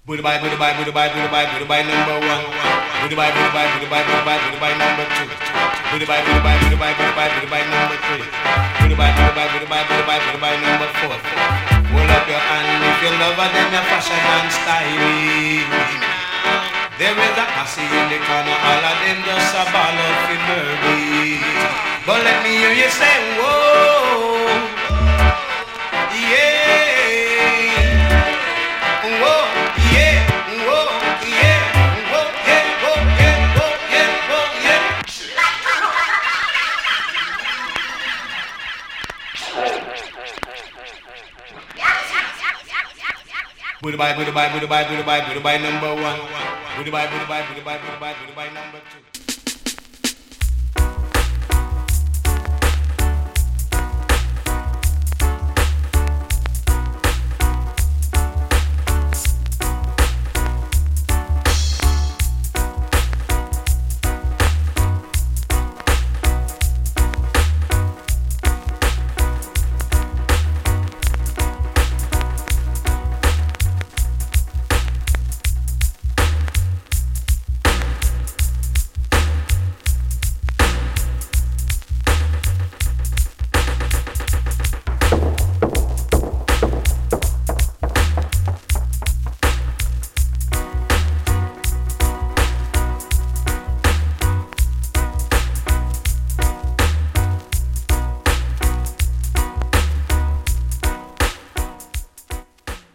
Booty bye, booty bye, booty bye, booty bye, booty bye number one. Booty bye, booty bye, booty bye, booty bye, booty bye number two. Booty bye, booty bye, booty bye, booty bye, booty bye number three. Booty bye, booty bye, booty bye, booty bye, booty bye number four. Hold up your hand if you love her, then your fashion and styling. There is a posse in the corner, all of them just a ball of murder. But let me hear you say, whoa, yeah. Whoa, yeah, whoa, yeah, whoa, yeah, whoa, yeah, whoa, yeah, whoa, yeah. Booty bye, booty bye, booty bye, booty bye, booty bye number one. Booty bye, booty bye, booty bye, booty bye, booty bye number two.